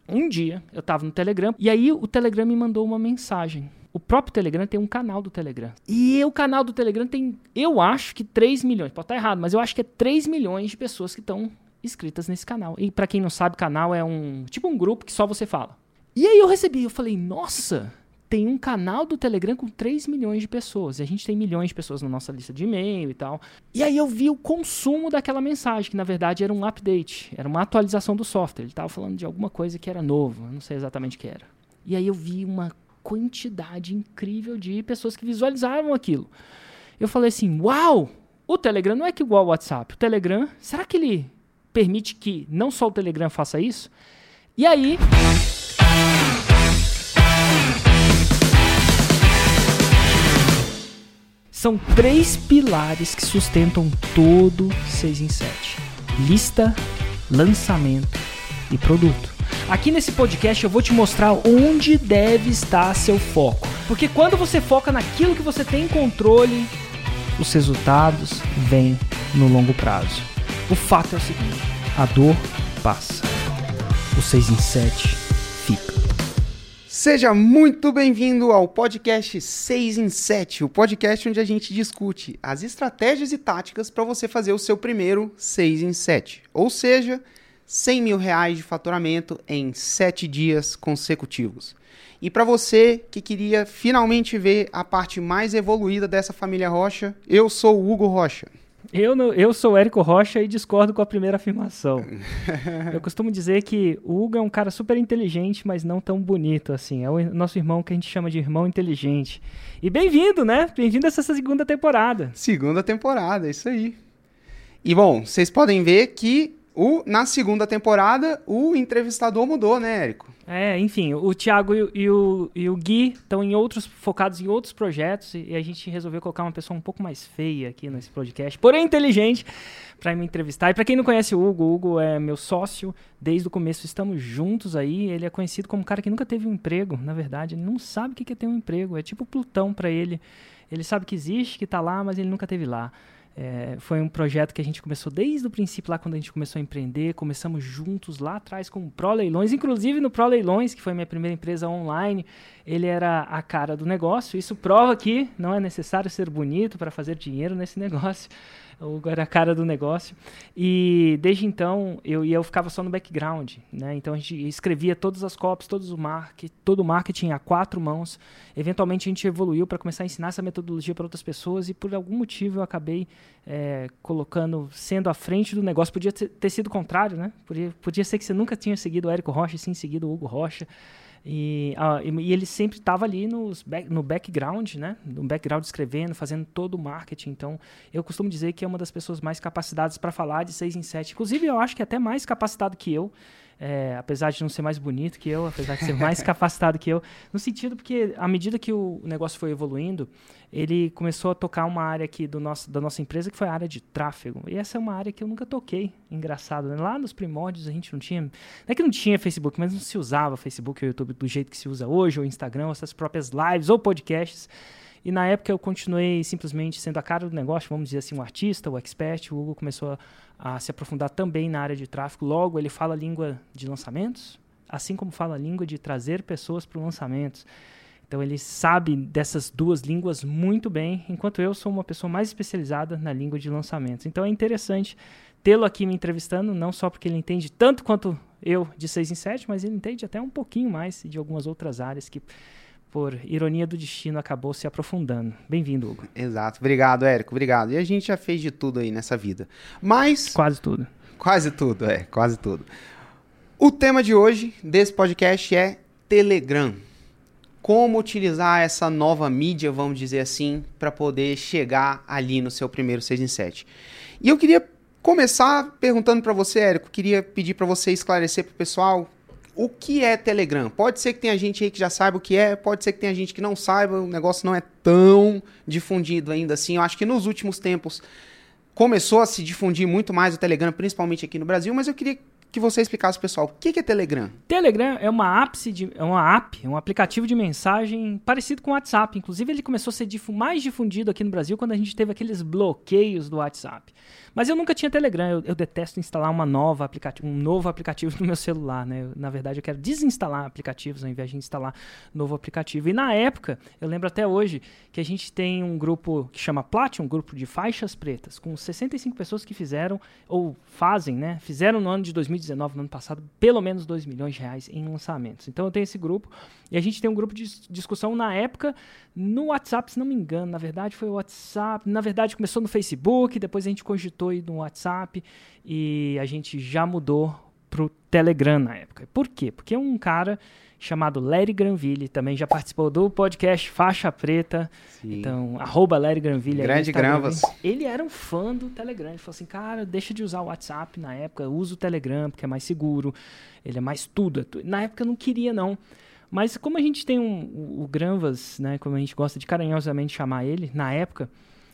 Um dia, eu tava no Telegram, e aí o Telegram me mandou uma mensagem. O próprio Telegram tem um canal do Telegram. E o canal do Telegram tem, eu acho que 3 milhões, pode estar errado, mas eu acho que é 3 milhões de pessoas que estão inscritas nesse canal. E pra quem não sabe, canal é tipo um grupo que só você fala. E aí eu falei, nossa, tem um canal do Telegram com 3 milhões de pessoas. E a gente tem milhões de pessoas na nossa lista de e-mail e tal. E aí eu vi o consumo daquela mensagem, que na verdade era um update, era uma atualização do software. Ele estava falando de alguma coisa que era novo, eu não sei exatamente o que era. E aí eu vi uma quantidade incrível de pessoas que visualizaram aquilo. Eu falei assim, uau, o Telegram não é que igual ao WhatsApp. O Telegram, será que ele permite que não só o Telegram faça isso? E aí... São 3 pilares que sustentam todo 6 em 7. Lista, lançamento e produto. Aqui nesse podcast eu vou te mostrar onde deve estar seu foco. Porque quando você foca naquilo que você tem controle, os resultados vêm no longo prazo. O fato é o seguinte, a dor passa. O 6 em 7 fica. Seja muito bem-vindo ao podcast 6 em 7, o podcast onde a gente discute as estratégias e táticas para você fazer o seu primeiro 6 em 7. Ou seja, R$100 mil de faturamento em 7 dias consecutivos. E para você que queria finalmente ver a parte mais evoluída dessa família Rocha, eu sou o Hugo Rocha. Eu sou o Érico Rocha e discordo com a primeira afirmação. Eu costumo dizer que o Hugo é um cara super inteligente, mas não tão bonito assim. É o nosso irmão que a gente chama de irmão inteligente. E bem-vindo, né? Bem-vindo a essa segunda temporada. Segunda temporada, isso aí. E bom, vocês podem ver que na segunda temporada o entrevistador mudou, né, Érico? Enfim, o Thiago e o Gui estão focados em outros projetos e a gente resolveu colocar uma pessoa um pouco mais feia aqui nesse podcast, porém inteligente, para me entrevistar. E para quem não conhece o Hugo é meu sócio, desde o começo estamos juntos aí. Ele é conhecido como um cara que nunca teve um emprego, na verdade, ele não sabe o que é ter um emprego, é tipo Plutão para ele. Ele sabe que existe, que está lá, mas ele nunca esteve lá. Foi um projeto que a gente começou desde o princípio, lá quando a gente começou a empreender. Começamos juntos lá atrás com o Pro Leilões, inclusive no Pro Leilões, que foi minha primeira empresa online. Ele era a cara do negócio. Isso prova que não é necessário ser bonito para fazer dinheiro nesse negócio. O Hugo era a cara do negócio. E desde então eu ficava só no background, né? Então a gente escrevia todas as copies, todo o marketing a 4 mãos. Eventualmente a gente evoluiu para começar a ensinar essa metodologia para outras pessoas e por algum motivo eu acabei sendo à frente do negócio. Podia ter sido o contrário, né? Podia ser que você nunca tinha seguido o Érico Rocha e sim seguido o Hugo Rocha. E ele sempre estava ali no background, né? No background escrevendo, fazendo todo o marketing. Então, eu costumo dizer que é uma das pessoas mais capacitadas para falar de 6 em 7. Inclusive, eu acho que é até mais capacitado que eu. Apesar de não ser mais bonito que eu, apesar de ser mais capacitado que eu, no sentido porque à medida que o negócio foi evoluindo, ele começou a tocar uma área aqui da nossa empresa que foi a área de tráfego, e essa é uma área que eu nunca toquei, engraçado, né? Lá nos primórdios a gente não tinha, não é que não tinha Facebook, mas não se usava Facebook ou YouTube do jeito que se usa hoje, ou Instagram, ou essas próprias lives ou podcasts. E na época eu continuei simplesmente sendo a cara do negócio, vamos dizer assim, um artista, o expert. O Hugo começou a se aprofundar também na área de tráfego. Logo, ele fala a língua de lançamentos, assim como fala a língua de trazer pessoas para os lançamentos. Então ele sabe dessas duas línguas muito bem, enquanto eu sou uma pessoa mais especializada na língua de lançamentos. Então é interessante tê-lo aqui me entrevistando, não só porque ele entende tanto quanto eu de 6 em 7, mas ele entende até um pouquinho mais de algumas outras áreas que, por ironia do destino, acabou se aprofundando. Bem-vindo, Hugo. Exato. Obrigado, Érico. Obrigado. E a gente já fez de tudo aí nessa vida. Mas... Quase tudo. Quase tudo, quase tudo. O tema de hoje, desse podcast, é Telegram. Como utilizar essa nova mídia, vamos dizer assim, para poder chegar ali no seu primeiro 6 em 7. E eu queria começar perguntando para você, Érico, queria pedir para você esclarecer para o pessoal o que é Telegram. Pode ser que tenha gente aí que já saiba o que é, pode ser que tenha gente que não saiba, o negócio não é tão difundido ainda assim. Eu acho que nos últimos tempos começou a se difundir muito mais o Telegram, principalmente aqui no Brasil, mas eu queria que você explicasse, pessoal, o que é Telegram? Telegram é um aplicativo de mensagem parecido com o WhatsApp. Inclusive, ele começou a ser mais difundido aqui no Brasil quando a gente teve aqueles bloqueios do WhatsApp. Mas eu nunca tinha Telegram, eu detesto instalar um novo aplicativo no meu celular, né? Na verdade, eu quero desinstalar aplicativos ao invés de instalar novo aplicativo. E na época, eu lembro até hoje, que a gente tem um grupo que chama Platinum, um grupo de faixas pretas, com 65 pessoas que fizeram, ou fazem, né? Fizeram no ano de 2019, no ano passado, pelo menos R$2 milhões em lançamentos. Então eu tenho esse grupo, e a gente tem um grupo de discussão na época, no WhatsApp, se não me engano. Na verdade, foi o WhatsApp. Na verdade, começou no Facebook, depois a gente cogitou ir no WhatsApp, e a gente já mudou pro Telegram na época. Por quê? Porque um cara chamado Larry Granville também já participou do podcast Faixa Preta. Sim. Então, @Larry Granville. Grande Granvas. Ele era um fã do Telegram. Ele falou assim, cara, deixa de usar o WhatsApp na época, usa o Telegram, porque é mais seguro, ele é mais tudo. Na época eu não queria, não. Mas como a gente tem o Granvas, né, como a gente gosta de carinhosamente chamar ele, na época,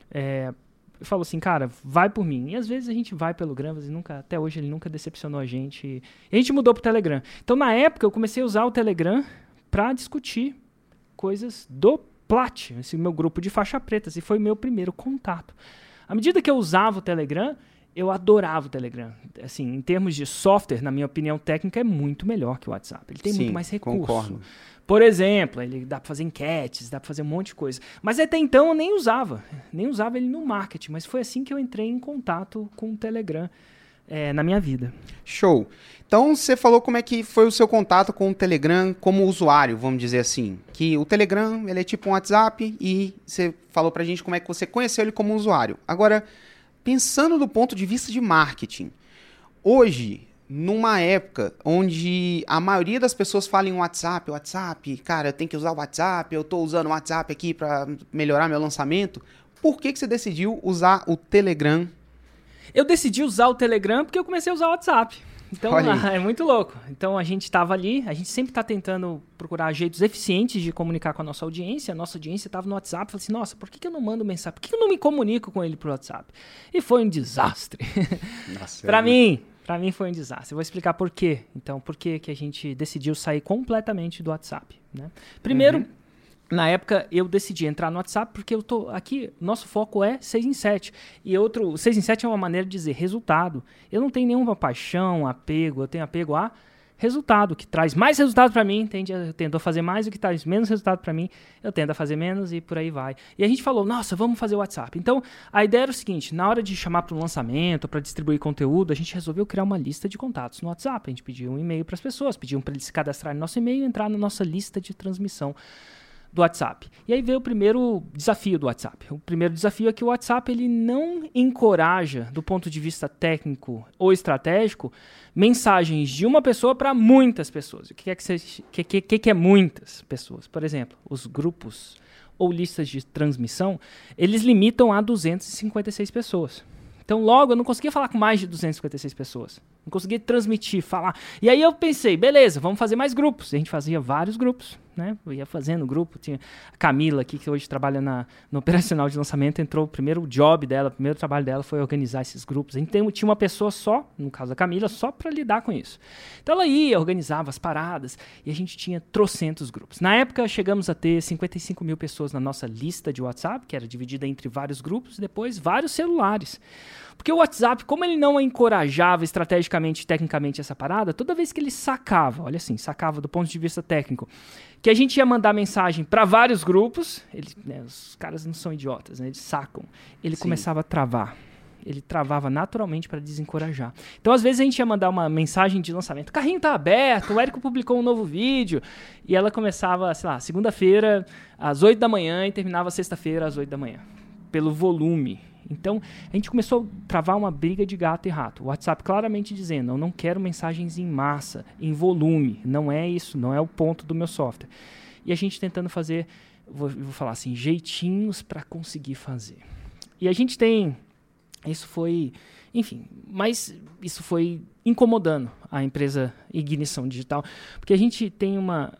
eu falo assim, cara, vai por mim. E às vezes a gente vai pelo Granvas e até hoje ele nunca decepcionou a gente. E a gente mudou pro Telegram. Então, na época, eu comecei a usar o Telegram para discutir coisas do Plat, esse meu grupo de faixa preta. E foi meu primeiro contato. À medida que eu usava o Telegram, eu adorava o Telegram. Assim, em termos de software, na minha opinião técnica, é muito melhor que o WhatsApp. Ele tem muito mais recurso. Concordo. Por exemplo, ele dá para fazer enquetes, dá para fazer um monte de coisa. Mas até então eu nem usava ele no marketing. Mas foi assim que eu entrei em contato com o Telegram na minha vida. Show. Então, você falou como é que foi o seu contato com o Telegram como usuário, vamos dizer assim. Que o Telegram, ele é tipo um WhatsApp e você falou pra gente como é que você conheceu ele como usuário. Agora, pensando do ponto de vista de marketing, hoje, numa época onde a maioria das pessoas fala em WhatsApp, cara, eu tenho que usar o WhatsApp, eu tô usando o WhatsApp aqui para melhorar meu lançamento, por que você decidiu usar o Telegram? Eu decidi usar o Telegram porque eu comecei a usar o WhatsApp. Então, é muito louco. Então, a gente estava ali, a gente sempre está tentando procurar jeitos eficientes de comunicar com a nossa audiência. A nossa audiência estava no WhatsApp. Falei assim, nossa, por que eu não mando mensagem? Por que eu não me comunico com ele por WhatsApp? E foi um desastre. Para mim foi um desastre. Eu vou explicar por quê. Então, por que a gente decidiu sair completamente do WhatsApp, né? Primeiro, na época, eu decidi entrar no WhatsApp porque eu tô aqui, nosso foco é 6 em 7. E o 6 em 7 é uma maneira de dizer resultado. Eu não tenho nenhuma paixão, apego, eu tenho apego a resultado, que traz mais resultado para mim, eu tento fazer mais, o que traz menos resultado para mim, eu tento a fazer menos e por aí vai. E a gente falou, nossa, vamos fazer o WhatsApp. Então, a ideia era o seguinte, na hora de chamar para um lançamento, para distribuir conteúdo, a gente resolveu criar uma lista de contatos no WhatsApp. A gente pediu um e-mail para as pessoas, pediam para eles se cadastrarem no nosso e-mail e entrar na nossa lista de transmissão do WhatsApp. E aí veio o primeiro desafio do WhatsApp. O primeiro desafio é que o WhatsApp ele não encoraja, do ponto de vista técnico ou estratégico, mensagens de uma pessoa para muitas pessoas. O que é muitas pessoas? Por exemplo, os grupos ou listas de transmissão, eles limitam a 256 pessoas. Então, logo, eu não conseguia falar com mais de 256 pessoas. Não conseguia transmitir, falar. E aí eu pensei, beleza, vamos fazer mais grupos. E a gente fazia vários grupos, né? Eu ia fazendo grupo. Tinha a Camila aqui, que hoje trabalha no operacional de lançamento, entrou o primeiro job dela, o primeiro trabalho dela foi organizar esses grupos. A gente tinha uma pessoa só, no caso a Camila, só para lidar com isso. Então ela ia, organizava as paradas e a gente tinha trocentos grupos. Na época chegamos a ter 55 mil pessoas na nossa lista de WhatsApp, que era dividida entre vários grupos e depois vários celulares. Porque o WhatsApp, como ele não encorajava estrategicamente, tecnicamente essa parada, toda vez que ele sacava, olha assim, sacava do ponto de vista técnico, que a gente ia mandar mensagem para vários grupos, os caras não são idiotas, né? Eles sacam, ele começava a travar. Ele travava naturalmente para desencorajar. Então, às vezes, a gente ia mandar uma mensagem de lançamento. O carrinho tá aberto, o Érico publicou um novo vídeo. E ela começava, sei lá, segunda-feira, às 8 da manhã e terminava sexta-feira, às 8 da manhã. Pelo volume. Então, a gente começou a travar uma briga de gato e rato. O WhatsApp claramente dizendo, eu não quero mensagens em massa, em volume. Não é isso, não é o ponto do meu software. E a gente tentando fazer, vou falar assim, jeitinhos para conseguir fazer. E a gente tem... Isso foi, enfim, mas isso foi incomodando a empresa Ignição Digital, porque a gente tem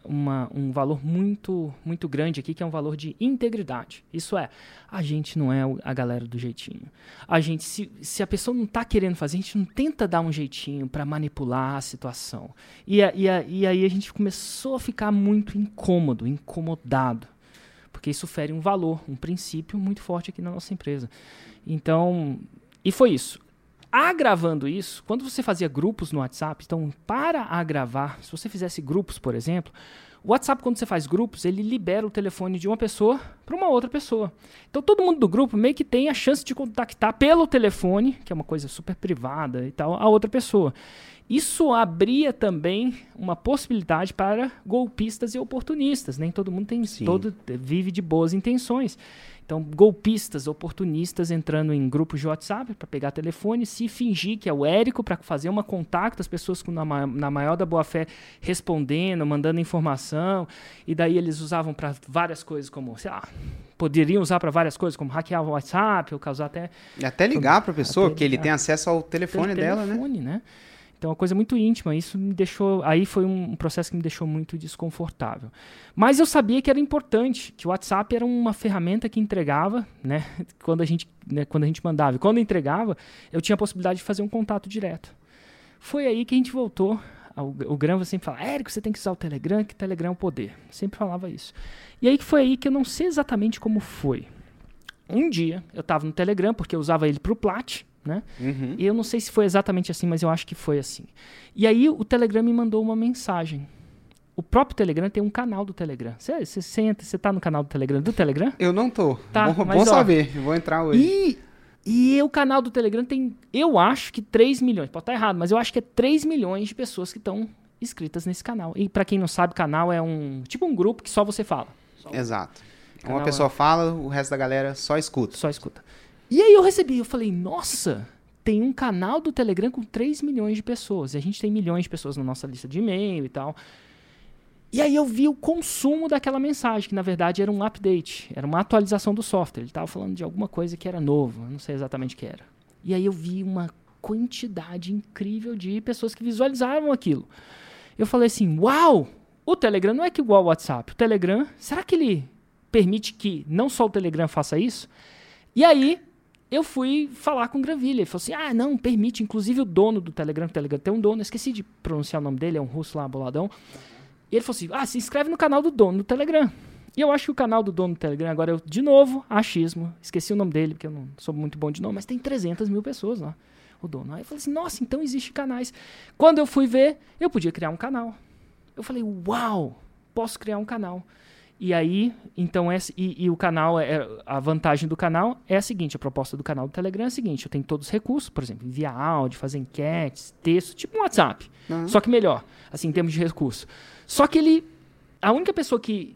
um valor muito, muito grande aqui, que é um valor de integridade. Isso é, a gente não é a galera do jeitinho. A gente, se a pessoa não está querendo fazer, a gente não tenta dar um jeitinho para manipular a situação. E aí a gente começou a ficar muito incomodado, porque isso fere um valor, um princípio muito forte aqui na nossa empresa. Então, e foi isso. Agravando isso, quando você fazia grupos no WhatsApp, então para agravar, se você fizesse grupos, por exemplo, o WhatsApp, quando você faz grupos, ele libera o telefone de uma pessoa para uma outra pessoa. Então todo mundo do grupo meio que tem a chance de contactar pelo telefone, que é uma coisa super privada e tal, a outra pessoa. Isso abria também uma possibilidade para golpistas e oportunistas. Nem todo mundo vive de boas intenções. Então, golpistas, oportunistas entrando em grupos de WhatsApp para pegar telefone, se fingir que é o Érico para fazer uma contato, as pessoas na maior da boa fé respondendo, mandando informação, e daí eles usavam para várias coisas como, sei lá, poderiam usar para várias coisas como hackear o WhatsApp, ou causar até... E até ligar para a pessoa, porque ele tem acesso ao telefone dela, né? Então, é uma coisa muito íntima. Isso me deixou... Aí foi um processo que me deixou muito desconfortável. Mas eu sabia que era importante, que o WhatsApp era uma ferramenta que entregava, né? Quando a gente mandava. E quando entregava, eu tinha a possibilidade de fazer um contato direto. Foi aí que a gente voltou. O Graham sempre fala, Érico, você tem que usar o Telegram, que o Telegram é o poder. Sempre falava isso. E aí que foi aí que eu não sei exatamente como foi. Um dia, eu estava no Telegram, porque eu usava ele para o Plat, né? Uhum. E eu não sei se foi exatamente assim, mas eu acho que foi assim. E aí o Telegram me mandou uma mensagem. O próprio Telegram tem um canal do Telegram. Você tá no canal do Telegram? Eu não tô. Tá, bom saber. Eu vou entrar hoje. E o canal do Telegram tem, eu acho que 3 milhões. Pode estar errado, mas eu acho que é 3 milhões de pessoas que estão inscritas nesse canal. E para quem não sabe, canal é tipo um grupo que só você fala. Exato. Uma pessoa fala, o resto da galera só escuta. Só escuta. E aí eu falei, nossa, tem um canal do Telegram com 3 milhões de pessoas. E a gente tem milhões de pessoas na nossa lista de e-mail e tal. E aí eu vi o consumo daquela mensagem, que na verdade era um update, era uma atualização do software. Ele estava falando de alguma coisa que era novo, eu não sei exatamente o que era. E aí eu vi uma quantidade incrível de pessoas que visualizaram aquilo. Eu falei assim, uau, o Telegram não é que igual ao WhatsApp. O Telegram, será que ele permite que não só o Telegram faça isso? E aí eu fui falar com o Granville. Ele falou assim, não, permite. Inclusive o dono do Telegram, tem um dono, eu esqueci de pronunciar o nome dele, é um russo lá, boladão. E ele falou assim, se inscreve no canal do dono do Telegram. E eu acho que o canal do dono do Telegram, agora de novo, achismo, esqueci o nome dele, porque eu não sou muito bom de nome, mas tem 300 mil pessoas lá, o dono. Aí eu falei assim, nossa, então existem canais. Quando eu fui ver, eu podia criar um canal. Eu falei, uau, posso criar um canal. E aí, então, o canal, a vantagem do canal é a seguinte, a proposta do canal do Telegram é a seguinte, eu tenho todos os recursos, por exemplo, enviar áudio, fazer enquetes, texto, tipo um WhatsApp, só que melhor, assim, em termos de recurso. Só que a única pessoa que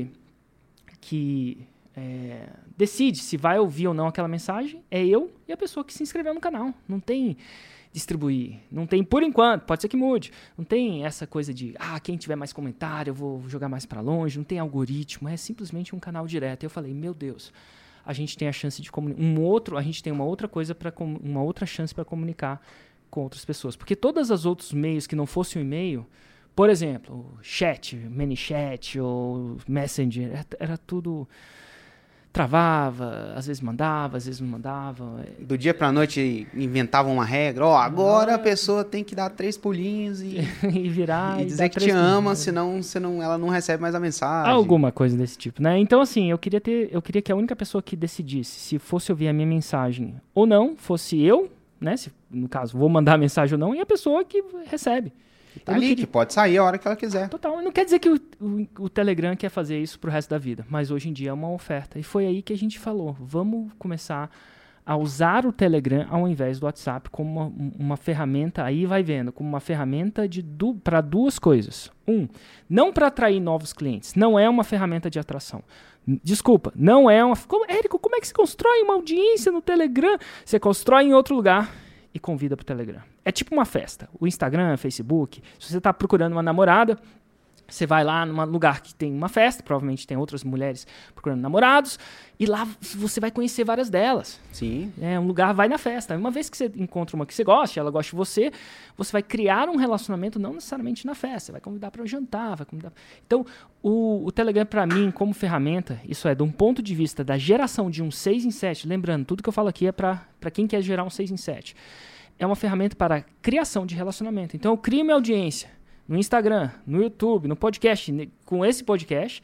decide se vai ouvir ou não aquela mensagem é eu e a pessoa que se inscreveu no canal. Não tem distribuir, não tem, por enquanto, pode ser que mude, não tem essa coisa de, quem tiver mais comentário eu vou jogar mais para longe, não tem algoritmo, é simplesmente um canal direto. E eu falei, meu Deus, a gente tem a chance de a gente tem uma outra chance para comunicar com outras pessoas, porque todos os outros meios que não fossem o e-mail, por exemplo, chat, ManyChat ou Messenger, era tudo... Travava, às vezes mandava, às vezes não mandava. Do dia pra noite inventavam uma regra. Agora a pessoa tem que dar 3 pulinhos e virar. E dizer que te ama, senão ela não recebe mais a mensagem. Alguma coisa desse tipo, né? Então, assim, eu queria que a única pessoa que decidisse se fosse ouvir a minha mensagem ou não, fosse eu, né? Se, no caso, vou mandar a mensagem ou não, e a pessoa que recebe. Tá ali, que pode sair a hora que ela quiser. Total. Não quer dizer que o Telegram quer fazer isso pro resto da vida, mas hoje em dia é uma oferta. E foi aí que a gente falou, vamos começar a usar o Telegram ao invés do WhatsApp como uma ferramenta, aí vai vendo, como uma ferramenta para duas coisas. Não para atrair novos clientes, não é uma ferramenta de atração. Desculpa, não é uma... Érico, como é que se constrói uma audiência no Telegram? Você constrói em outro lugar e convida pro Telegram. É tipo uma festa. O Instagram, Facebook, se você está procurando uma namorada, você vai lá num lugar que tem uma festa, provavelmente tem outras mulheres procurando namorados, e lá você vai conhecer várias delas. Sim. Um lugar, vai na festa. Uma vez que você encontra uma que você gosta, ela gosta de você vai criar um relacionamento não necessariamente na festa, você vai convidar para jantar, vai convidar... Então, o Telegram, para mim, como ferramenta, isso é, de um ponto de vista da geração de um 6 em 7, lembrando, tudo que eu falo aqui é para quem quer gerar um 6 em 7, é uma ferramenta para criação de relacionamento. Então, eu crio minha audiência no Instagram, no YouTube, no podcast, com esse podcast,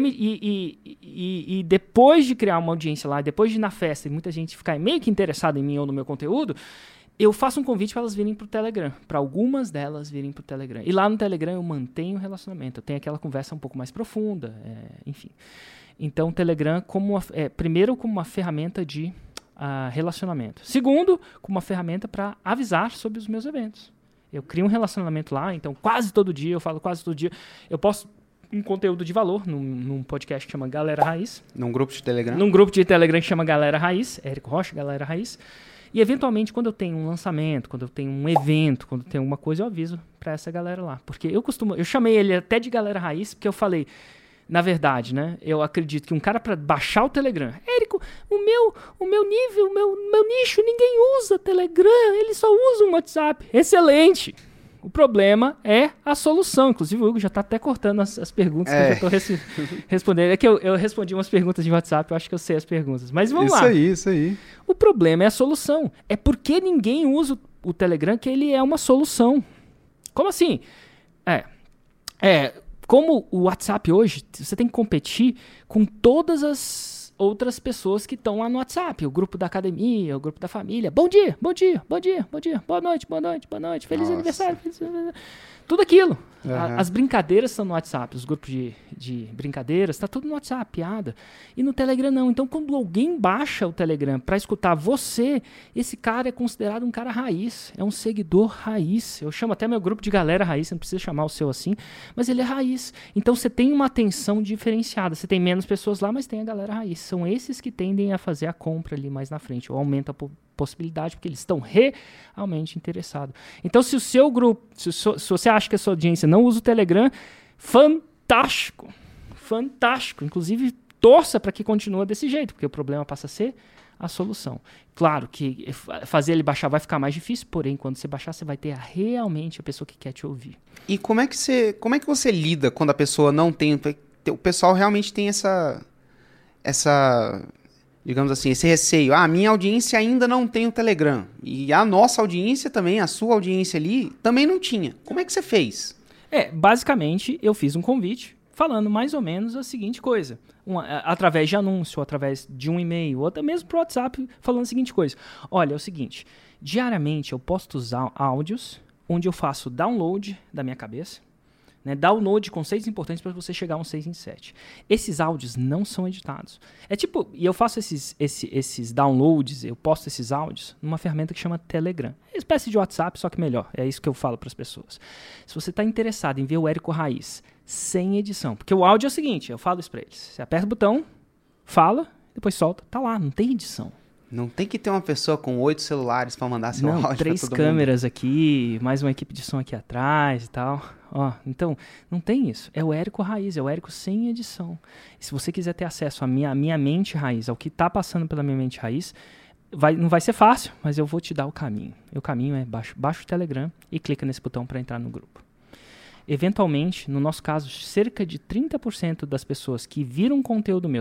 e depois de criar uma audiência lá, depois de ir na festa e muita gente ficar meio que interessada em mim ou no meu conteúdo, eu faço um convite para elas virem pro Telegram, para algumas delas virem pro Telegram. E lá no Telegram eu mantenho o relacionamento, eu tenho aquela conversa um pouco mais profunda, enfim. Então o Telegram, primeiro, como uma ferramenta de relacionamento. Segundo, como uma ferramenta para avisar sobre os meus eventos. Eu crio um relacionamento lá, então quase todo dia, eu posto um conteúdo de valor num podcast que chama Galera Raiz. Num grupo de Telegram? Num grupo de Telegram que chama Galera Raiz, Érico Rocha, Galera Raiz. E, eventualmente, quando eu tenho um lançamento, quando eu tenho um evento, quando eu tenho alguma coisa, eu aviso pra essa galera lá. Porque eu chamei ele até de Galera Raiz, porque eu falei, na verdade, né, eu acredito que um cara pra baixar o Telegram, Érico, o meu nível, o meu nicho, ninguém usa Telegram, eles só usam o WhatsApp. Excelente! O problema é a solução. Inclusive, o Hugo já tá até cortando as perguntas que eu já tô respondendo. É que eu respondi umas perguntas de WhatsApp, eu acho que eu sei as perguntas. Mas vamos lá. Isso aí. O problema é a solução. É porque ninguém usa o Telegram que ele é uma solução. Como assim? Como o WhatsApp hoje, você tem que competir com todas as outras pessoas que estão lá no WhatsApp, o grupo da academia, o grupo da família. Bom dia, boa noite, feliz aniversário, tudo aquilo. As brincadeiras estão no WhatsApp, os grupos de brincadeiras, está tudo no WhatsApp, piada. E no Telegram não. Então, quando alguém baixa o Telegram para escutar você, esse cara é considerado um cara raiz, é um seguidor raiz. Eu chamo até meu grupo de galera raiz, você não precisa chamar o seu assim, mas ele é raiz. Então, você tem uma atenção diferenciada. Você tem menos pessoas lá, mas tem a galera raiz. São esses que tendem a fazer a compra ali mais na frente, ou aumenta a possibilidade, porque eles estão realmente interessados. Então, se o seu grupo, se você acha que a sua audiência não usa o Telegram, fantástico. Inclusive, torça para que continue desse jeito, porque o problema passa a ser a solução. Claro que fazer ele baixar vai ficar mais difícil, porém, quando você baixar, você vai ter realmente a pessoa que quer te ouvir. E como é que você lida quando a pessoa não tem... O pessoal realmente tem essa digamos assim, esse receio. A minha audiência ainda não tem o Telegram. E a nossa audiência também, a sua audiência ali, também não tinha. Como é que você fez? Basicamente, eu fiz um convite falando mais ou menos a seguinte coisa. Através de anúncio, através de um e-mail, ou até mesmo pro WhatsApp, falando a seguinte coisa. Olha, é o seguinte, diariamente eu posto usar áudios onde eu faço download da minha cabeça, né, download de conceitos importantes para você chegar a um 6 em 7. Esses áudios não são editados. E eu faço esses downloads, eu posto esses áudios numa ferramenta que chama Telegram. É uma espécie de WhatsApp, só que melhor. É isso que eu falo para as pessoas. Se você está interessado em ver o Érico Raiz sem edição, porque o áudio é o seguinte, eu falo isso para eles. Você aperta o botão, fala, depois solta, tá lá, não tem edição. Não tem que ter uma pessoa com 8 celulares para mandar seu áudio para todo mundo. 3 câmeras aqui, mais uma equipe de som aqui atrás e tal. Então, não tem isso. É o Érico Raiz, é o Érico sem edição. E se você quiser ter acesso à minha mente raiz, ao que está passando pela minha mente raiz, não vai ser fácil, mas eu vou te dar o caminho. E o caminho é baixa o Telegram e clica nesse botão para entrar no grupo. Eventualmente, no nosso caso, cerca de 30% das pessoas que viram conteúdo meu,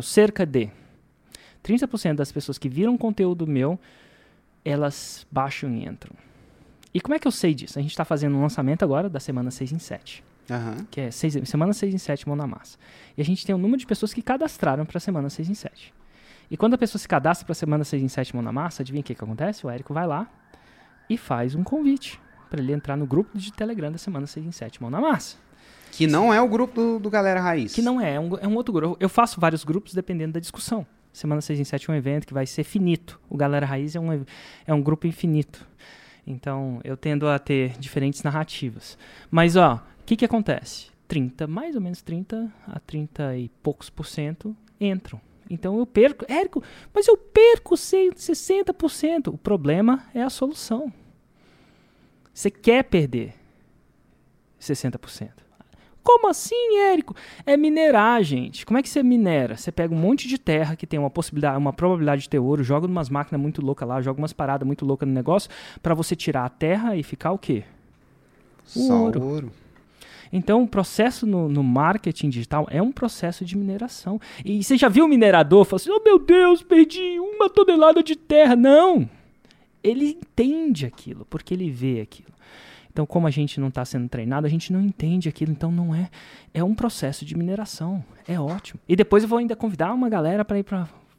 30% das pessoas que viram conteúdo meu, elas baixam e entram. E como é que eu sei disso? A gente está fazendo um lançamento agora da semana 6 em 7. Que é semana 6 em 7, mão na massa. E a gente tem um número de pessoas que cadastraram para a semana 6 em 7. E quando a pessoa se cadastra para a semana 6 em 7, mão na massa, adivinha o que acontece? O Érico vai lá e faz um convite para ele entrar no grupo de Telegram da semana 6 em 7, mão na massa. Que não é o grupo do Galera Raiz. Que não é um outro grupo. Eu faço vários grupos dependendo da discussão. Semana 6 em 7 é um evento que vai ser finito. O Galera Raiz é um grupo infinito. Então, eu tendo a ter diferentes narrativas. Mas, o que acontece? Mais ou menos 30 a 30 e poucos % entram. Então, eu perco... Érico, mas eu perco 60%. O problema é a solução. Você quer perder 60%. Como assim, Érico? É minerar, gente. Como é que você minera? Você pega um monte de terra que tem uma probabilidade de ter ouro, joga umas máquinas muito loucas lá, joga umas paradas muito loucas no negócio, para você tirar a terra e ficar o quê? Só ouro. Então, o processo no marketing digital é um processo de mineração. E você já viu o minerador falando assim, oh meu Deus, perdi 1 tonelada de terra. Não! Ele entende aquilo, porque ele vê aquilo. Então, como a gente não está sendo treinado, a gente não entende aquilo. Então, não é... É um processo de mineração. É ótimo. E depois eu vou ainda convidar uma galera para ir para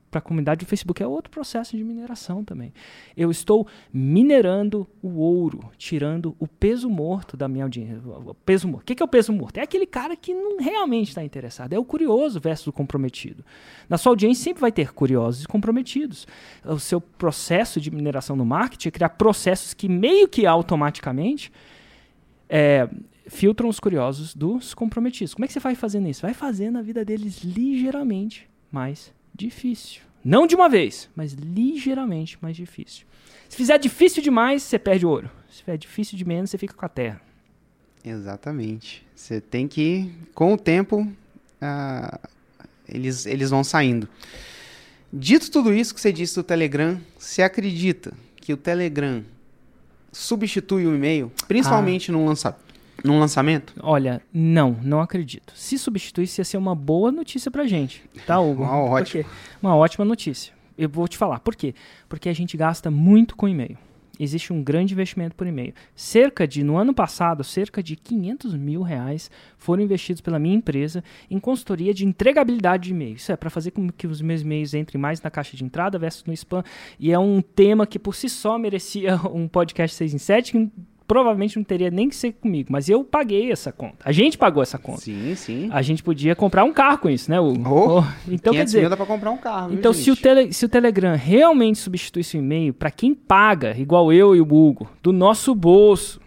para a comunidade do Facebook, é outro processo de mineração também. Eu estou minerando o ouro, tirando o peso morto da minha audiência. O peso morto. O que é o peso morto? É aquele cara que não realmente está interessado. É o curioso versus o comprometido. Na sua audiência sempre vai ter curiosos e comprometidos. O seu processo de mineração no marketing é criar processos que meio que automaticamente filtram os curiosos dos comprometidos. Como é que você vai fazendo isso? Vai fazendo a vida deles ligeiramente mais difícil. Não de uma vez, mas ligeiramente mais difícil. Se fizer difícil demais, você perde o ouro. Se fizer difícil de menos, você fica com a terra. Exatamente. Você tem que, com o tempo, eles vão saindo. Dito tudo isso que você disse do Telegram, você acredita que o Telegram substitui o e-mail, principalmente num lançamento? Olha, não acredito. Se substituísse, ia ser uma boa notícia pra gente, tá, Hugo? Uma ótima notícia. Eu vou te falar. Por quê? Porque a gente gasta muito com e-mail. Existe um grande investimento por e-mail. No ano passado, cerca de R$500 mil foram investidos pela minha empresa em consultoria de entregabilidade de e-mail. Isso é para fazer com que os meus e-mails entrem mais na caixa de entrada versus no spam. E é um tema que por si só merecia um podcast 6 em 7, que provavelmente não teria nem que ser comigo, mas eu paguei essa conta. A gente pagou essa conta. Sim. A gente podia comprar um carro com isso, né, Hugo? Então, quer dizer, mil dá pra comprar um carro. Então, se o Telegram realmente substituísse o e-mail, para quem paga, igual eu e o Hugo, do nosso bolso,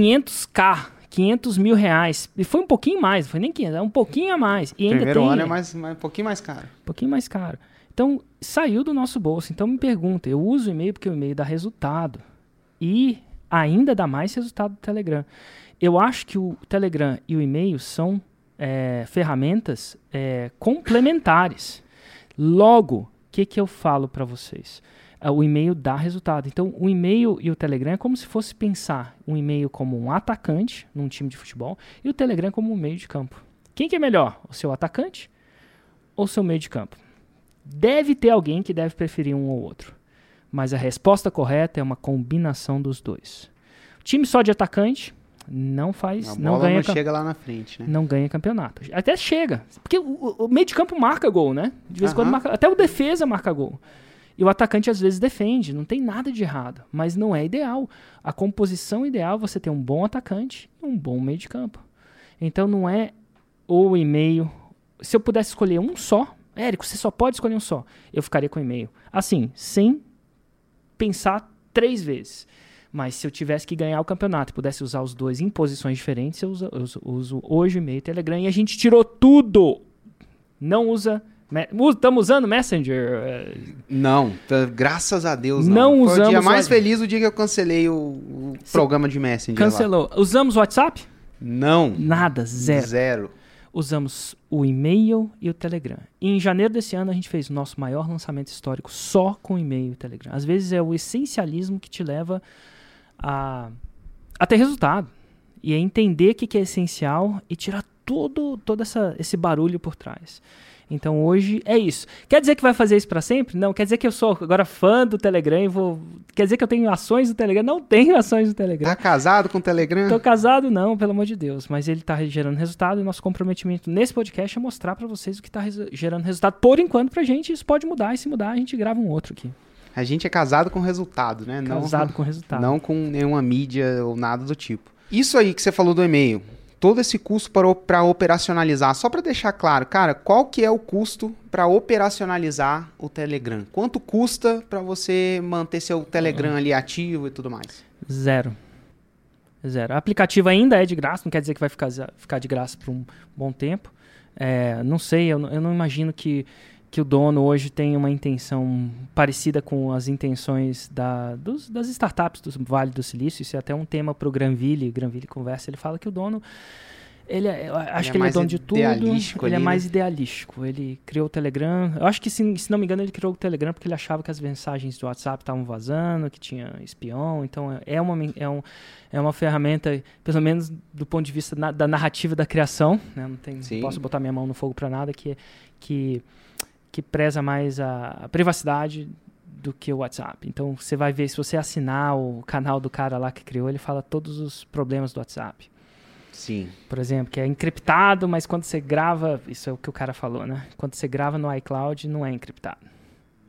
500 mil reais, e foi um pouquinho mais, não foi nem 500, é um pouquinho a mais. E ainda primeiro ano é um pouquinho mais caro. Um pouquinho mais caro. Então, saiu do nosso bolso. Então, me pergunta, eu uso o e-mail porque o e-mail dá resultado. E ainda dá mais resultado do Telegram. Eu acho que o Telegram e o e-mail são ferramentas complementares. Logo, o que eu falo para vocês? O e-mail dá resultado. Então, o e-mail e o Telegram é como se fosse pensar um e-mail como um atacante num time de futebol e o Telegram como um meio de campo. Quem que é melhor? O seu atacante ou o seu meio de campo? Deve ter alguém que deve preferir um ou outro. Mas a resposta correta é uma combinação dos dois. O time só de atacante não ganha. Não chega lá na frente, né? Não ganha campeonato. Até chega. Porque o meio de campo marca gol, né? De vez em quando marca. Até o defesa marca gol. E o atacante às vezes defende. Não tem nada de errado. Mas não é ideal. A composição ideal é você ter um bom atacante e um bom meio de campo. Então não é o e-mail. Se eu pudesse escolher um só, Érico, você só pode escolher um só. Eu ficaria com o e-mail. Assim, sem pensar 3 vezes. Mas se eu tivesse que ganhar o campeonato e pudesse usar os dois em posições diferentes, eu uso hoje o e-mail e Telegram e a gente tirou tudo. Não usa... Estamos usando Messenger? Não, graças a Deus não. Foi o dia mais feliz, o dia que eu cancelei o programa de Messenger. Cancelou. Lá. Usamos o WhatsApp? Não. Nada, zero. Usamos o e-mail e o Telegram. E em janeiro desse ano a gente fez o nosso maior lançamento histórico só com e-mail e Telegram. Às vezes é o essencialismo que te leva a ter resultado. E é entender o que é essencial e tirar todo esse barulho por trás. Então hoje é isso. Quer dizer que vai fazer isso para sempre? Não. Quer dizer que eu sou agora fã do Telegram e quer dizer que eu tenho ações do Telegram? Não tenho ações do Telegram. Tá casado com o Telegram? Tô casado não, pelo amor de Deus. Mas ele tá gerando resultado e nosso comprometimento nesse podcast é mostrar para vocês o que tá gerando resultado por enquanto pra gente. Isso pode mudar e se mudar a gente grava um outro aqui. A gente é casado com resultado, né? Casado com resultado. Não com nenhuma mídia ou nada do tipo. Isso aí que você falou do e-mail. Todo esse custo para operacionalizar, só para deixar claro, cara, qual que é o custo para operacionalizar o Telegram? Quanto custa para você manter seu Telegram ali ativo e tudo mais? Zero. O aplicativo ainda é de graça, não quer dizer que vai ficar de graça por um bom tempo. Não sei, eu não imagino que o dono hoje tem uma intenção parecida com as intenções das startups do Vale do Silício. Isso é até um tema para o Granville conversa. Ele fala que o dono, acho que ele é dono de tudo, ele é mais idealístico. Ele criou o Telegram, eu acho que se não me engano ele criou o Telegram porque ele achava que as mensagens do WhatsApp estavam vazando, que tinha espião. Então é uma ferramenta, pelo menos do ponto de vista da narrativa da criação, né? Não posso botar minha mão no fogo para nada, que preza mais a privacidade do que o WhatsApp. Então, você vai ver, se você assinar o canal do cara lá que criou, ele fala todos os problemas do WhatsApp. Sim. Por exemplo, que é encriptado, mas quando você grava, isso é o que o cara falou, né? Quando você grava no iCloud, não é encriptado.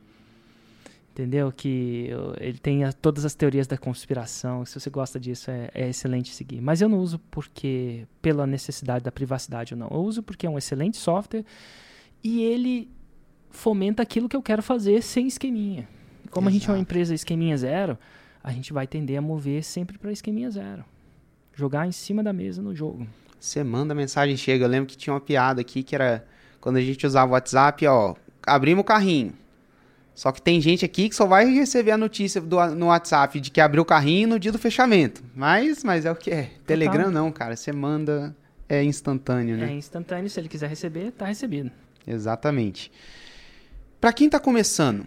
Entendeu? Que ele tem todas as teorias da conspiração. Se você gosta disso, é excelente seguir. Mas eu não uso porque pela necessidade da privacidade ou não. Eu uso porque é um excelente software e ele fomenta aquilo que eu quero fazer sem esqueminha. Como a gente é uma empresa esqueminha zero, a gente vai tender a mover sempre para esqueminha zero. Jogar em cima da mesa no jogo. Você manda mensagem, chega. Eu lembro que tinha uma piada aqui que era quando a gente usava o WhatsApp, ó, abrimos o carrinho. Só que tem gente aqui que só vai receber a notícia no WhatsApp de que abriu o carrinho no dia do fechamento. Mas é o que é. Telegram não, cara. Você manda, é instantâneo, né? É instantâneo. Se ele quiser receber, tá recebido. Exatamente. Pra quem tá começando,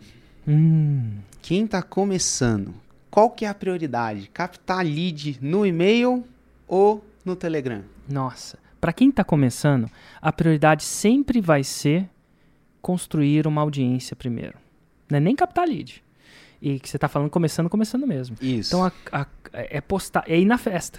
qual que é a prioridade? Captar lead no e-mail ou no Telegram? Nossa. Pra quem tá começando, a prioridade sempre vai ser construir uma audiência primeiro. Não é nem captar lead. E que você tá falando começando mesmo. Isso. Então, é postar, é ir na festa.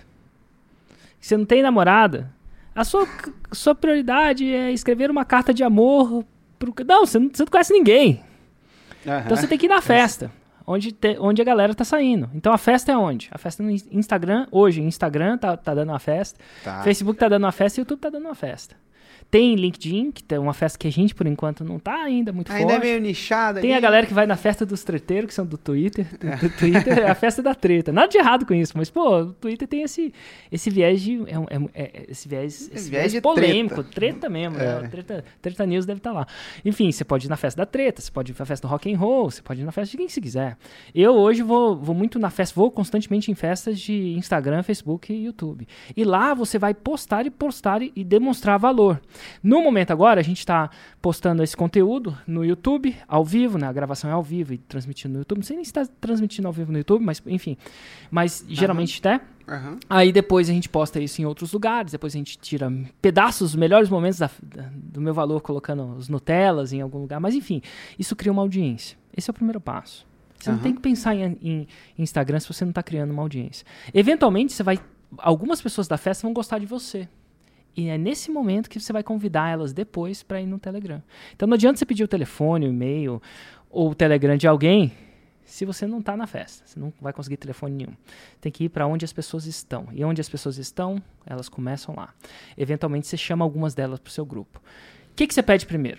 Se você não tem namorada, a sua prioridade é escrever uma carta de amor Não, você não conhece ninguém. Então, você tem que ir na festa, onde a galera tá saindo. Então, a festa é onde? A festa é no Instagram. Hoje, o Instagram tá dando uma festa. Tá. Facebook tá dando uma festa e o YouTube tá dando uma festa. Tem LinkedIn, que é uma festa que a gente, por enquanto, não tá ainda muito forte. Ainda é meio nichada. Tem a galera que vai na festa dos treteiros, que são do Twitter. Do Twitter é a festa da treta. Nada de errado com isso, mas, pô, o Twitter tem esse viés de... esse viés de polêmico. Treta mesmo. Né? Treta News deve estar lá. Enfim, você pode ir na festa da treta, você pode ir na festa do rock and roll, você pode ir na festa de quem você quiser. Eu hoje vou muito na festa, vou constantemente em festas de Instagram, Facebook e YouTube. E lá você vai postar e demonstrar valor. No momento agora, a gente está postando esse conteúdo no YouTube, ao vivo, né? A gravação é ao vivo e transmitindo no YouTube. Não sei nem se está transmitindo ao vivo no YouTube, mas enfim. Mas geralmente tá. Aí depois a gente posta isso em outros lugares, depois a gente tira pedaços, os melhores momentos do meu valor, colocando os Nutellas em algum lugar. Mas enfim, isso cria uma audiência. Esse é o primeiro passo. Você não tem que pensar em Instagram se você não está criando uma audiência. Eventualmente, algumas pessoas da festa vão gostar de você. E é nesse momento que você vai convidar elas depois para ir no Telegram. Então não adianta você pedir o telefone, o e-mail ou o Telegram de alguém se você não está na festa. Você não vai conseguir telefone nenhum. Tem que ir para onde as pessoas estão. E onde as pessoas estão, elas começam lá. Eventualmente você chama algumas delas para o seu grupo. O que você pede primeiro?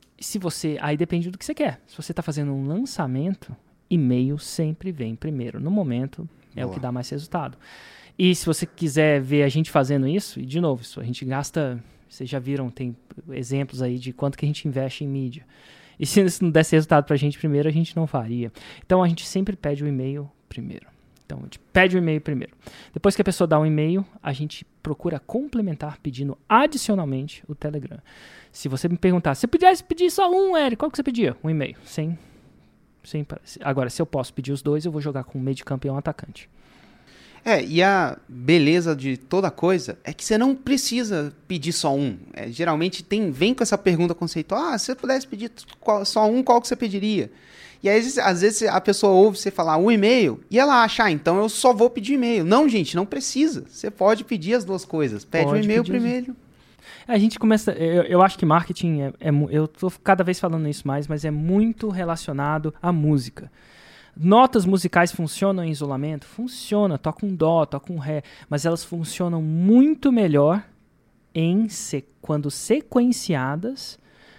Aí depende do que você quer. Se você está fazendo um lançamento, e-mail sempre vem primeiro. No momento é o que dá mais resultado. E se você quiser ver a gente fazendo isso, e de novo, a gente gasta, vocês já viram, tem exemplos aí de quanto que a gente investe em mídia. E se isso não desse resultado pra gente primeiro, a gente não faria. Então a gente sempre pede o e-mail primeiro. Então a gente pede o e-mail primeiro. Depois que a pessoa dá um e-mail, a gente procura complementar pedindo adicionalmente o Telegram. Se você me perguntar, se eu pudesse pedir só um, Eric, qual que você pedia? Um e-mail. Agora, se eu posso pedir os dois, eu vou jogar com um meio de campo e um atacante. E a beleza de toda coisa é que você não precisa pedir só um. Geralmente vem com essa pergunta conceitual, se você pudesse pedir só um, qual que você pediria? E aí, às vezes a pessoa ouve você falar um e-mail e ela acha, então eu só vou pedir e-mail. Não, gente, não precisa. Você pode pedir as duas coisas. Pede o e-mail primeiro. A gente começa... Eu acho que marketing eu tô cada vez falando isso mais, mas é muito relacionado à música. Notas musicais funcionam em isolamento? Funciona, toca um dó, toca um ré, mas elas funcionam muito melhor quando sequenciadas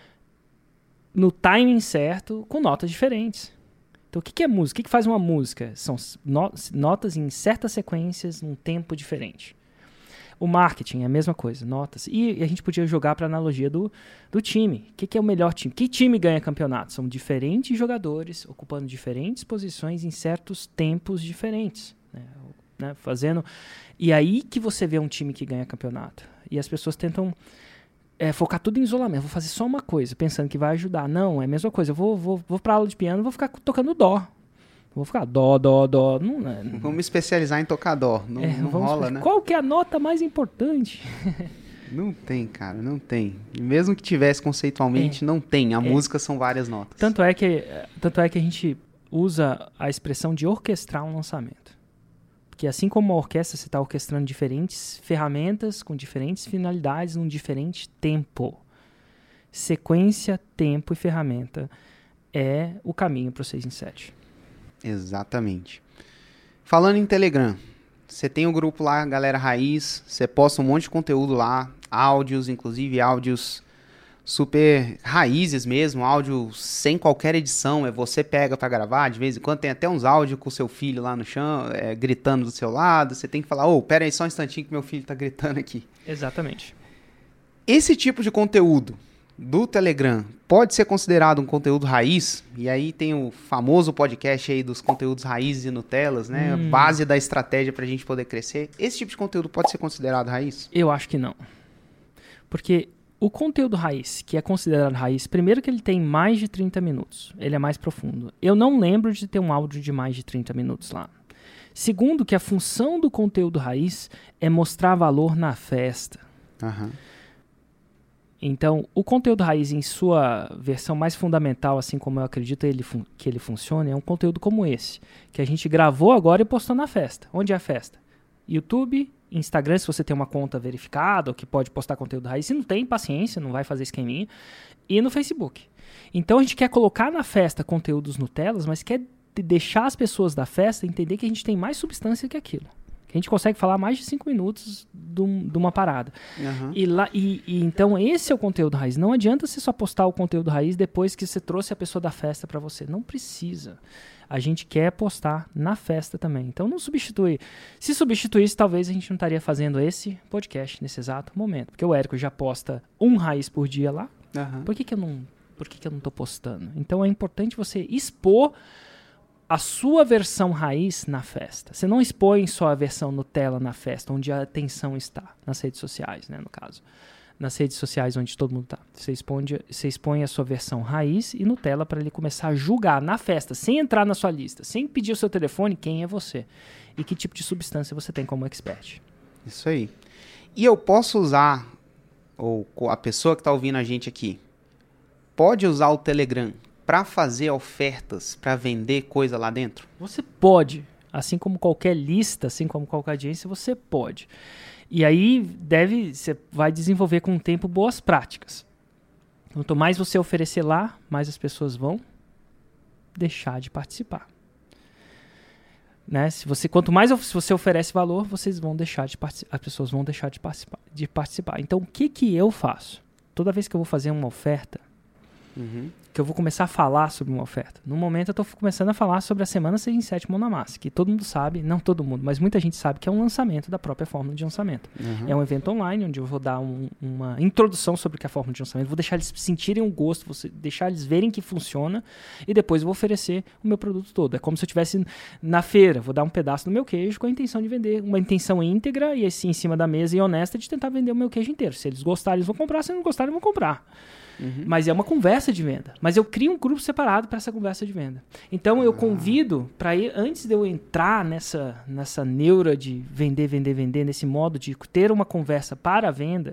no timing certo, com notas diferentes. Então, o que é música? O que faz uma música? São notas em certas sequências, num tempo diferente. O marketing é a mesma coisa, notas. E a gente podia jogar para a analogia do time. O que é o melhor time? Que time ganha campeonato? São diferentes jogadores ocupando diferentes posições em certos tempos diferentes. Né? E aí que você vê um time que ganha campeonato. E as pessoas tentam focar tudo em isolamento. Vou fazer só uma coisa, pensando que vai ajudar. Não, é a mesma coisa. Eu vou para aula de piano, vou ficar tocando dó. Vou ficar dó. Vamos me especializar em tocar dó. Não rola, né? Qual que é a nota mais importante? Não tem, cara, não tem. Mesmo que tivesse conceitualmente, não tem. A música são várias notas. Tanto é que a gente usa a expressão de orquestrar um lançamento. Porque assim como a orquestra, você está orquestrando diferentes ferramentas com diferentes finalidades num diferente tempo. Sequência, tempo e ferramenta é o caminho para o 6 em 7. Exatamente. Falando em Telegram, você tem o grupo lá, Galera Raiz, você posta um monte de conteúdo lá, áudios, inclusive áudios super raízes mesmo, áudio sem qualquer edição, você pega pra gravar, de vez em quando tem até uns áudios com o seu filho lá no chão, gritando do seu lado, você tem que falar, pera aí só um instantinho que meu filho tá gritando aqui. Exatamente. Esse tipo de conteúdo do Telegram pode ser considerado um conteúdo raiz, e aí tem o famoso podcast aí dos conteúdos raízes e Nutelas, né, base da estratégia pra gente poder crescer. Esse tipo de conteúdo pode ser considerado raiz? Eu acho que não. Porque o conteúdo raiz, que é considerado raiz, primeiro que ele tem mais de 30 minutos. Ele é mais profundo. Eu não lembro de ter um áudio de mais de 30 minutos lá. Segundo, que a função do conteúdo raiz é mostrar valor na festa. Aham. Então, o conteúdo raiz em sua versão mais fundamental, assim como eu acredito que ele funcione, é um conteúdo como esse, que a gente gravou agora e postou na festa. Onde é a festa? YouTube, Instagram, se você tem uma conta verificada ou que pode postar conteúdo raiz. Se não tem, paciência, não vai fazer esqueminha. E no Facebook. Então, a gente quer colocar na festa conteúdos Nutelas, mas quer deixar as pessoas da festa entender que a gente tem mais substância que aquilo. Que a gente consegue falar mais de 5 minutos de uma parada. Uhum. Então, esse é o conteúdo raiz. Não adianta você só postar o conteúdo raiz depois que você trouxe a pessoa da festa para você. Não precisa. A gente quer postar na festa também. Então, não substitui. Se substituísse, talvez a gente não estaria fazendo esse podcast nesse exato momento. Porque o Érico já posta um raiz por dia lá. Uhum. Por que eu não estou postando? Então, é importante você expor a sua versão raiz na festa. Você não expõe só a versão Nutella na festa, onde a atenção está, nas redes sociais, né, no caso. Nas redes sociais onde todo mundo está. Você expõe a sua versão raiz e Nutella para ele começar a julgar na festa, sem entrar na sua lista, sem pedir o seu telefone, quem é você e que tipo de substância você tem como expert. Isso aí. E eu posso usar, ou a pessoa que está ouvindo a gente aqui, pode usar o Telegram para fazer ofertas, para vender coisa lá dentro? Você pode, assim como qualquer lista, assim como qualquer audiência, você pode. E aí você vai desenvolver com o tempo boas práticas. Quanto mais você oferecer lá, mais as pessoas vão deixar de participar. Né? Quanto mais você oferece valor, as pessoas vão deixar de participar. Então, o que eu faço? Toda vez que eu vou fazer uma oferta, que eu vou começar a falar sobre uma oferta. No momento eu estou começando a falar sobre a Semana 6 em 7 Mão na Massa, que todo mundo sabe, não todo mundo, mas muita gente sabe que é um lançamento da própria fórmula de lançamento. É um evento online onde eu vou dar uma introdução sobre o que é a fórmula de lançamento, vou deixar eles sentirem o gosto, vou deixar eles verem que funciona e depois eu vou oferecer o meu produto todo. É como se eu estivesse na feira, vou dar um pedaço do meu queijo com a intenção de vender, uma intenção íntegra e assim em cima da mesa e honesta de tentar vender o meu queijo inteiro. Se eles gostarem, eles vão comprar, se não gostarem, vão comprar. Mas é uma conversa de venda. Mas eu crio um grupo separado para essa conversa de venda. Então eu convido para ir, antes de eu entrar nessa neura de vender, nesse modo de ter uma conversa para a venda,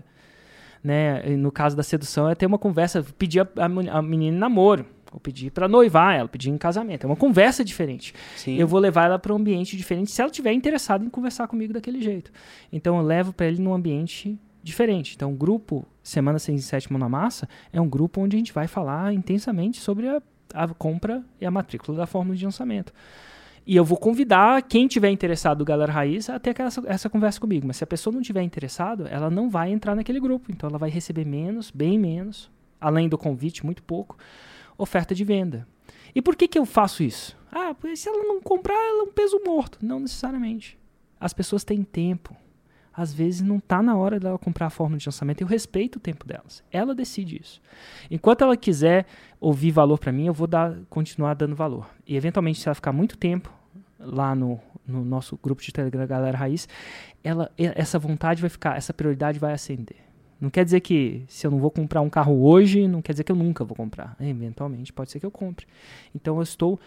né? No caso da sedução, é ter uma conversa, pedir a menina em namoro, ou pedir para noivar ela, pedir em casamento. É uma conversa diferente. Sim. Eu vou levar ela para um ambiente diferente se ela estiver interessada em conversar comigo daquele jeito. Então eu levo para ele num ambiente diferente. Então, o grupo Semana 6 em 7 Mão na Massa é um grupo onde a gente vai falar intensamente sobre a compra e a matrícula da fórmula de lançamento. E eu vou convidar quem tiver interessado do Galera Raiz a ter essa conversa comigo. Mas se a pessoa não tiver interessado, ela não vai entrar naquele grupo. Então, ela vai receber menos, bem menos, além do convite, muito pouco, oferta de venda. E por que eu faço isso? Se ela não comprar, ela é um peso morto. Não necessariamente. As pessoas têm tempo. Às vezes não está na hora dela comprar a fórmula de lançamento. Eu respeito o tempo delas. Ela decide isso. Enquanto ela quiser ouvir valor para mim, eu vou continuar dando valor. E eventualmente, se ela ficar muito tempo lá no nosso grupo de Telegram Galera Raiz, essa vontade vai ficar, essa prioridade vai acender. Não quer dizer que se eu não vou comprar um carro hoje, não quer dizer que eu nunca vou comprar. Eventualmente pode ser que eu compre. Então eu estou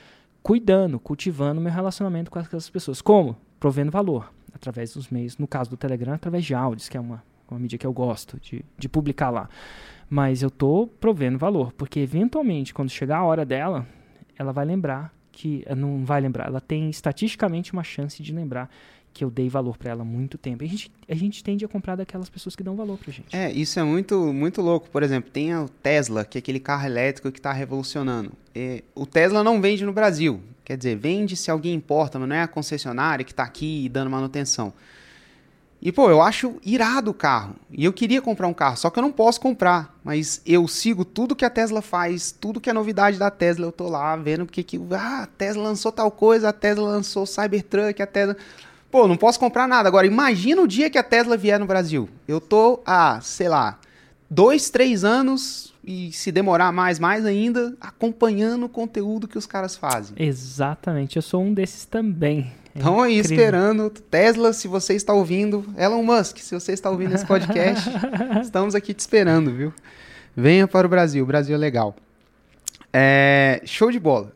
cultivando meu relacionamento com aquelas pessoas. Como? Provendo valor. Através dos meios, no caso do Telegram, através de áudios, que é uma mídia que eu gosto de publicar lá. Mas eu estou provendo valor, porque eventualmente, quando chegar a hora dela, ela vai lembrar ela tem estatisticamente uma chance de lembrar que eu dei valor para ela há muito tempo. A gente tende a comprar daquelas pessoas que dão valor pra gente. Isso é muito, muito louco. Por exemplo, tem o Tesla, que é aquele carro elétrico que está revolucionando. O Tesla não vende no Brasil. Quer dizer, vende se alguém importa, mas não é a concessionária que está aqui dando manutenção. E, pô, eu acho irado o carro. E eu queria comprar um carro, só que eu não posso comprar. Mas eu sigo tudo que a Tesla faz, tudo que é novidade da Tesla. Eu tô lá vendo porque a Tesla lançou tal coisa, a Tesla lançou o Cybertruck, a Tesla... Pô, não posso comprar nada. Agora, imagina o dia que a Tesla vier no Brasil. Eu tô há, sei lá, 2, 3 anos, e se demorar mais ainda, acompanhando o conteúdo que os caras fazem. Exatamente, eu sou um desses também. Estão aí esperando. Tesla, se você está ouvindo. Elon Musk, se você está ouvindo esse podcast, estamos aqui te esperando, viu? Venha para o Brasil é legal. Show de bola.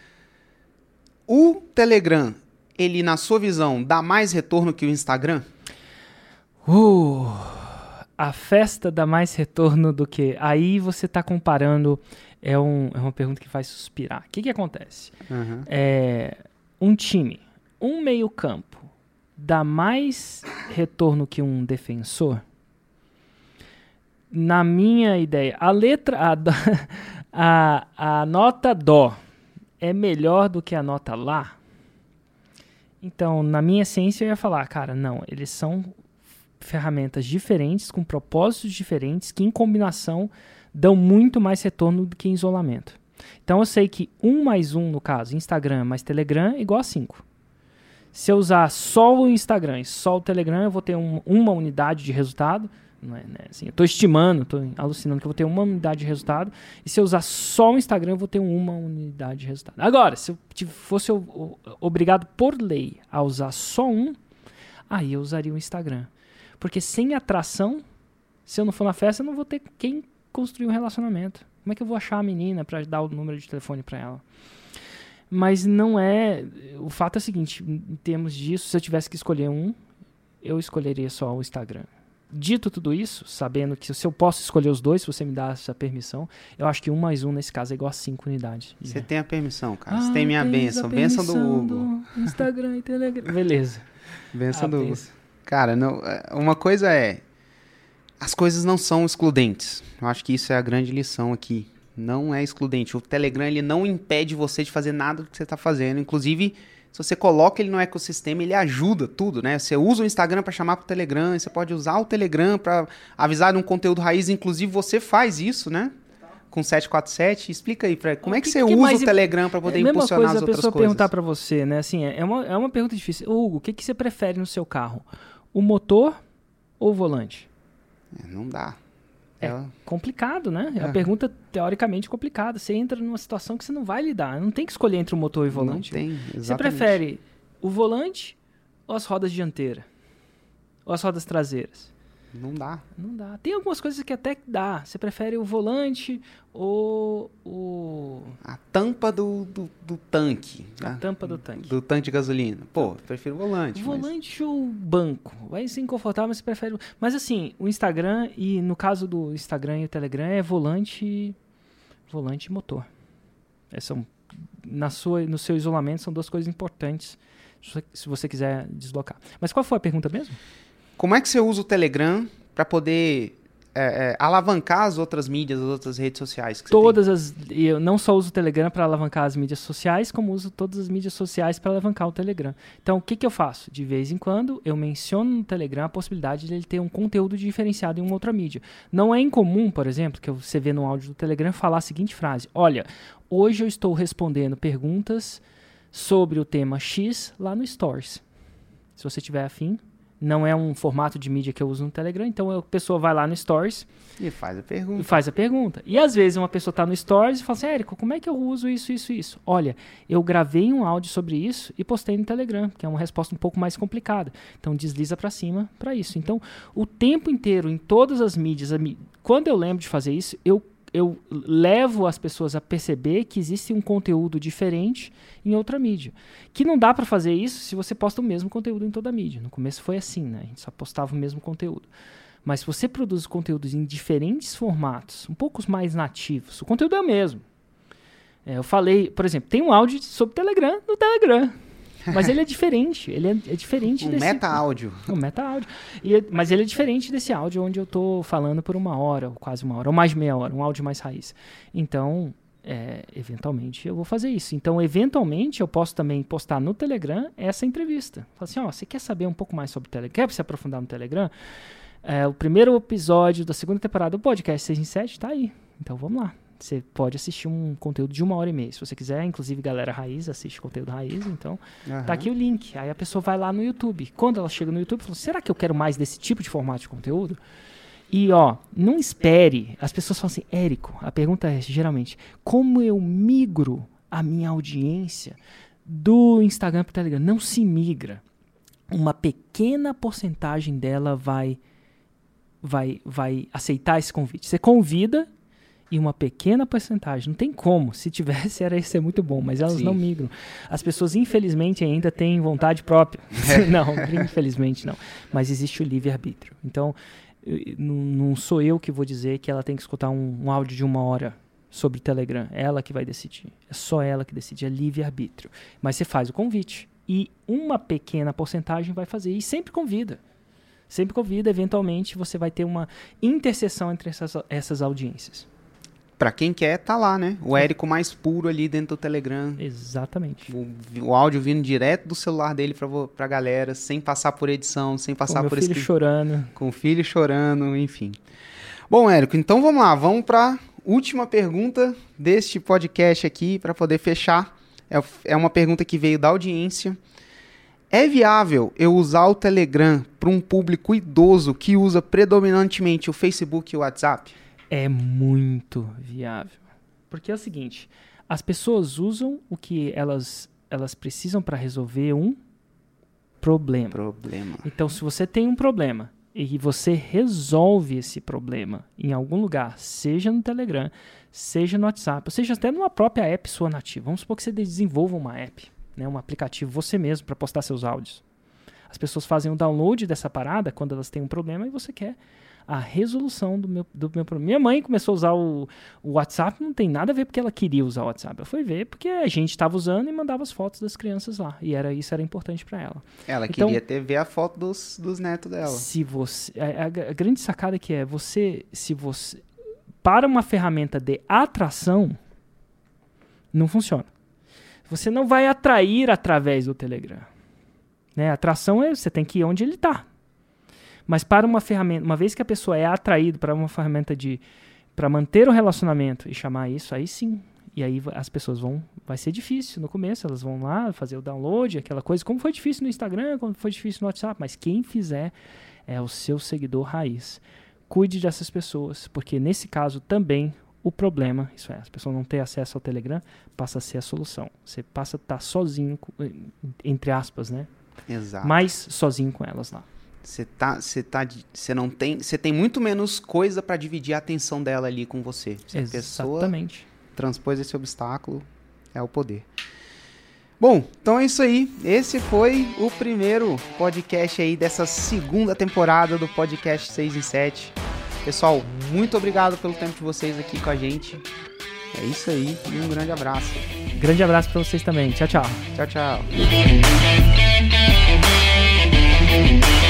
O Telegram, ele, na sua visão, dá mais retorno que o Instagram? A festa dá mais retorno do que... Aí você está comparando... É uma pergunta que faz suspirar. O que acontece? Uhum. Um time... Um meio-campo dá mais retorno que um defensor? Na minha ideia, a nota Dó é melhor do que a nota Lá? Então, na minha ciência, eu ia falar, cara, não, eles são ferramentas diferentes, com propósitos diferentes, que em combinação dão muito mais retorno do que em isolamento. Então, eu sei que 1 mais 1, no caso, Instagram mais Telegram, é igual a 5. Se eu usar só o Instagram e só o Telegram, eu vou ter uma unidade de resultado. Não é, né? Assim, eu estou estimando, estou alucinando que eu vou ter uma unidade de resultado. E se eu usar só o Instagram, eu vou ter uma unidade de resultado. Agora, se eu fosse obrigado por lei a usar só um, aí eu usaria o Instagram. Porque sem atração, se eu não for na festa, eu não vou ter quem construir um relacionamento. Como é que eu vou achar a menina para dar o número de telefone para ela? Mas não é... O fato é o seguinte, em termos disso, se eu tivesse que escolher um, eu escolheria só o Instagram. Dito tudo isso, sabendo que se eu posso escolher os dois, se você me dá essa permissão, eu acho que 1 mais 1 nesse caso é igual a 5 unidades. Você tem a permissão, cara. Você tem minha bênção. Bênção do Hugo. Instagram e Telegram. Beleza. Bênção do Hugo. Cara, não, uma coisa é... As coisas não são excludentes. Eu acho que isso é a grande lição aqui. Não é excludente. O Telegram, ele não impede você de fazer nada do que você está fazendo. Inclusive, se você coloca ele no ecossistema, ele ajuda tudo, né? Você usa o Instagram para chamar para o Telegram, você pode usar o Telegram para avisar de um conteúdo raiz. Inclusive, você faz isso, né? Com 747. Explica aí, como é que você usa o Telegram para poder impulsionar as outras coisas? A pessoa perguntar para você, né? Assim, é uma pergunta difícil. Hugo, o que você prefere no seu carro? O motor ou o volante? Não dá. É complicado, né? É uma pergunta teoricamente complicada. Você entra numa situação que você não vai lidar. Não tem que escolher entre o motor e o volante. Não tem, exatamente. Você prefere o volante ou as rodas dianteiras? Ou as rodas traseiras? Não dá. Não dá. Tem algumas coisas que até dá. Você prefere o volante ou a tampa do tanque. A tampa do tanque. Do tanque de gasolina. Pô, prefiro o volante. Volante ou banco? Vai ser inconfortável, mas você prefere... Mas assim, o Instagram, e no caso do Instagram e o Telegram, é volante e motor. No seu isolamento, são duas coisas importantes, se você quiser deslocar. Mas qual foi a pergunta mesmo? Como é que você usa o Telegram para poder alavancar as outras mídias, as outras redes sociais que você tem? Eu não só uso o Telegram para alavancar as mídias sociais, como uso todas as mídias sociais para alavancar o Telegram. Então, o que eu faço? De vez em quando, eu menciono no Telegram a possibilidade de ele ter um conteúdo diferenciado em uma outra mídia. Não é incomum, por exemplo, que você vê no áudio do Telegram falar a seguinte frase: olha, hoje eu estou respondendo perguntas sobre o tema X lá no Stories. Se você tiver afim. Não é um formato de mídia que eu uso no Telegram, então a pessoa vai lá no Stories e faz a pergunta. E às vezes uma pessoa está no Stories e fala assim: Érico, como é que eu uso isso? Olha, eu gravei um áudio sobre isso e postei no Telegram, que é uma resposta um pouco mais complicada. Então desliza para cima para isso. Então, o tempo inteiro, em todas as mídias, quando eu lembro de fazer isso, eu levo as pessoas a perceber que existe um conteúdo diferente em outra mídia. Que não dá para fazer isso se você posta o mesmo conteúdo em toda a mídia. No começo foi assim, né? A gente só postava o mesmo conteúdo. Mas se você produz conteúdos em diferentes formatos, um pouco mais nativos, o conteúdo é o mesmo. Eu falei, por exemplo, tem um áudio sobre Telegram no Telegram. Mas ele é diferente. Ele é diferente desse... Meta-áudio. Um meta-áudio. Mas ele é diferente desse áudio onde eu tô falando por 1 hora, ou quase 1 hora, ou mais de meia hora. Um áudio mais raiz. Então, eventualmente, eu vou fazer isso. Então, eventualmente, eu posso também postar no Telegram essa entrevista. Falar assim, você quer saber um pouco mais sobre o Telegram? Quer se aprofundar no Telegram? O primeiro episódio da 2ª temporada do podcast 6 em 7 tá aí. Então, vamos lá. Você pode assistir um conteúdo de 1h30. Se você quiser, inclusive, galera raiz, assiste conteúdo raiz. Então, tá aqui o link. Aí a pessoa vai lá no YouTube. Quando ela chega no YouTube, fala, será que eu quero mais desse tipo de formato de conteúdo? E, não espere. As pessoas falam assim, Érico, a pergunta é, geralmente, como eu migro a minha audiência do Instagram para o Telegram? Não se migra. Uma pequena porcentagem dela vai aceitar esse convite. Você convida... E uma pequena porcentagem, não tem como. Se tivesse, ia ser muito bom, mas elas não migram. As pessoas, infelizmente, ainda têm vontade própria. Não, infelizmente não. Mas existe o livre-arbítrio. Então, não sou eu que vou dizer que ela tem que escutar um áudio de 1 hora sobre o Telegram. É ela que vai decidir. É só ela que decide. É livre-arbítrio. Mas você faz o convite. E uma pequena porcentagem vai fazer. E sempre convida. Sempre convida. Eventualmente, você vai ter uma interseção entre essas audiências. Pra quem quer, tá lá, né? O Érico mais puro ali dentro do Telegram. Exatamente. O áudio vindo direto do celular dele pra galera, sem passar por edição, sem passar por... Com o filho chorando. Com o filho chorando, enfim. Bom, Érico, então vamos lá. Vamos pra última pergunta deste podcast aqui, pra poder fechar. É uma pergunta que veio da audiência. É viável eu usar o Telegram para um público idoso que usa predominantemente o Facebook e o WhatsApp? É muito viável. Porque é o seguinte, as pessoas usam o que elas precisam para resolver um problema. Então, se você tem um problema e você resolve esse problema em algum lugar, seja no Telegram, seja no WhatsApp, ou seja até numa própria app sua nativa. Vamos supor que você desenvolva uma app, né, um aplicativo você mesmo para postar seus áudios. As pessoas fazem o download dessa parada quando elas têm um problema e você quer a resolução do meu problema. Minha mãe começou a usar o WhatsApp, não tem nada a ver porque ela queria usar o WhatsApp. Ela foi ver porque a gente estava usando e mandava as fotos das crianças lá. E isso era importante para ela. Ela queria ver a foto dos netos dela. Se você, a grande sacada que é, se você para uma ferramenta de atração, não funciona. Você não vai atrair através do Telegram. Né? A atração você tem que ir onde ele está. Mas para uma ferramenta, uma vez que a pessoa é atraída para uma ferramenta para manter o relacionamento e chamar isso, aí sim. E aí as pessoas vai ser difícil no começo, elas vão lá fazer o download, aquela coisa, como foi difícil no Instagram, como foi difícil no WhatsApp, mas quem fizer é o seu seguidor raiz. Cuide dessas pessoas, porque nesse caso também o problema, isso é, as pessoas não terem acesso ao Telegram, passa a ser a solução. Você passa a estar sozinho, entre aspas, né? Exato. Mais sozinho com elas lá. Você tem muito menos coisa para dividir a atenção dela ali com você. Se a pessoa transpôs esse obstáculo, é o poder. Bom, então é isso aí. Esse foi o primeiro podcast aí dessa 2ª temporada do podcast 6 em 7. Pessoal, muito obrigado pelo tempo de vocês aqui com a gente. É isso aí e um grande abraço. Grande abraço para vocês também. Tchau, tchau. Tchau, tchau.